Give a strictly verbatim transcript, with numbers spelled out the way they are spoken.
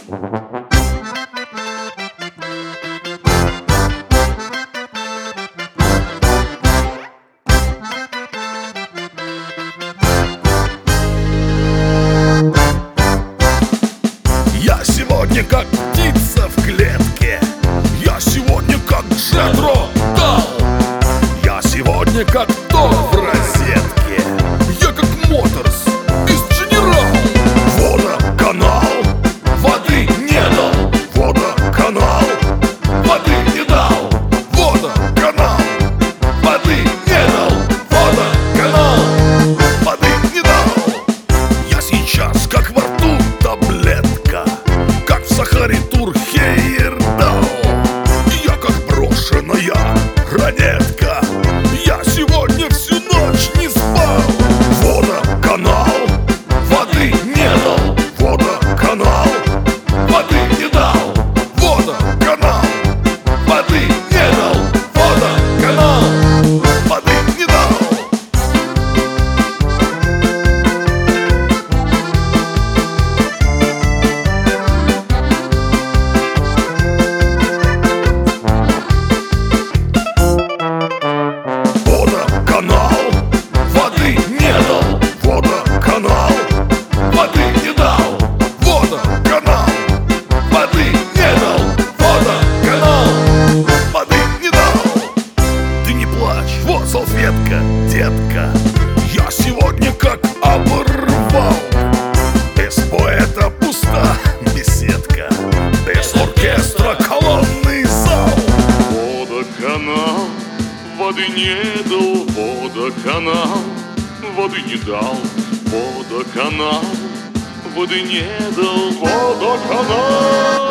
Я сегодня как птица в клетке, я сегодня как Джетро Тал, я сегодня как Тор в розетке, я как Моторс из Дженерал. Водоканал воды не дал, водоканал воды не дал, водоканал воды не дал, водоканал воды не дал. Я сейчас как во рту таблетка, как в Сахаре Турхейердал. Я как брошенная ранетка, я сегодня всю ночь не спал. Водоканал воды не дал, водоканал воды не дал, водоканал воды не дал, водоканал воды не дал. Водоканал воды не дал, водоканал воды не дал, водоканал воды не дал, водоканал воды не дал. Ты не плачь, вот салфетка, детка, я сегодня как оборвал. Без поэта пуста беседка, без оркестра колонный зал. Водоканал воды не дал, водоканал воды не дал, водоканал воды не дал, водоканал